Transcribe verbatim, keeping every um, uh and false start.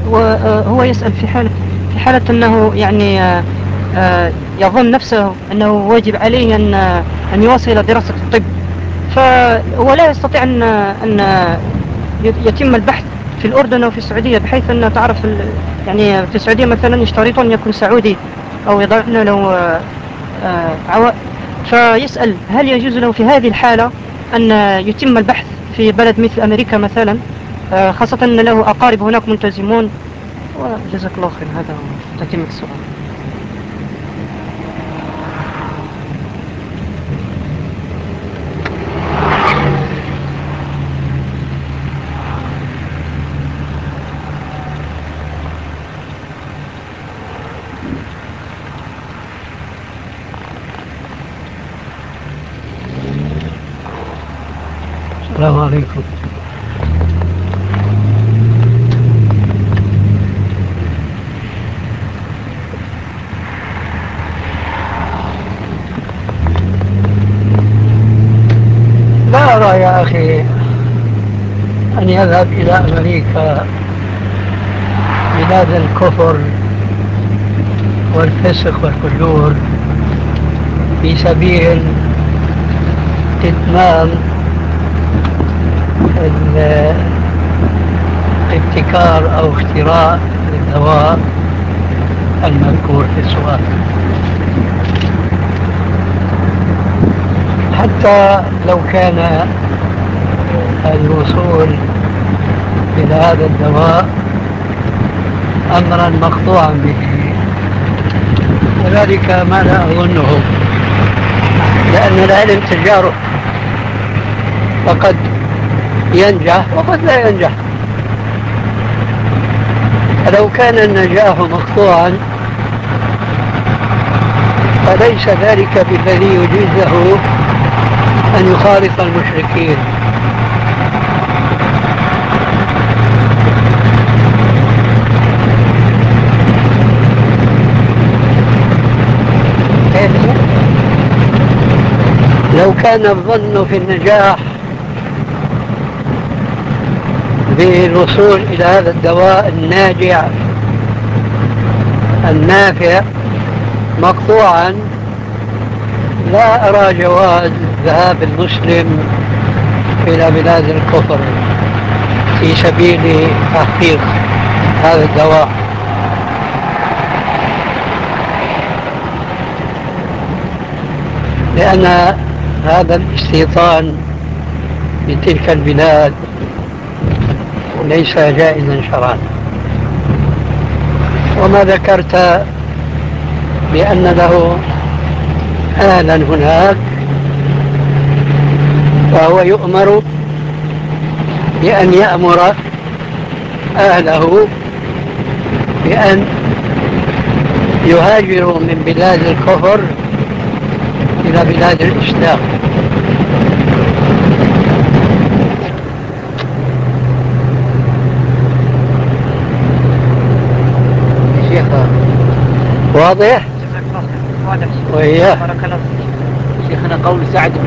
وهو يسأل في حالة في حالة أنه يعني آه، آه، يظن نفسه أنه واجب عليه أن أن يواصل دراسة الطب، فهو لا يستطيع أن أن يتم البحث في الأردن أو في السعودية، بحيث أن تعرف يعني في السعودية مثلا يشترطون أن يكون سعودي أو يضعون له عوائد. فيسأل هل يجوز له في هذه الحالة أن يتم البحث في بلد مثل أمريكا مثلا، خاصة أن له أقارب هناك ملتزمون. وجزاك الله خير، هذا تتمة السؤال. السلام عليكم. لا أرى يا أخي أن يذهب إلى أمريكا بلاد الكفر والفسق والفجور في سبيل إتمام الابتكار أو اختراع الدواء المذكور في السؤال. حتى لو كان الوصول إلى هذا الدواء أمرا مقطوعا به، وذلك ما لا أظنه، لأن العلم تجارب، فقد ينجح وقد لا ينجح. فلو كان النجاح مقطوعا فليس ذلك بالذي يجيزه أن يخالط المشركين. لو كان الظن في النجاح بالوصول إلى هذا الدواء الناجع النافع مقطوعا، لا أرى جواز ذهاب المسلم إلى بلاد الكفر في سبيل تحقيق هذا الدواء، لأن هذا الاستيطان بتلك البلاد ليس جائزا شرعا. وما ذكرت بأن له أهلا هناك، فهو يؤمر بأن يأمر أهله بأن يهاجروا من بلاد الكفر إلى بلاد الإسلام. شيخ واضح؟ واضح. وإياه بارك الله فيك. شيخنا قول سعد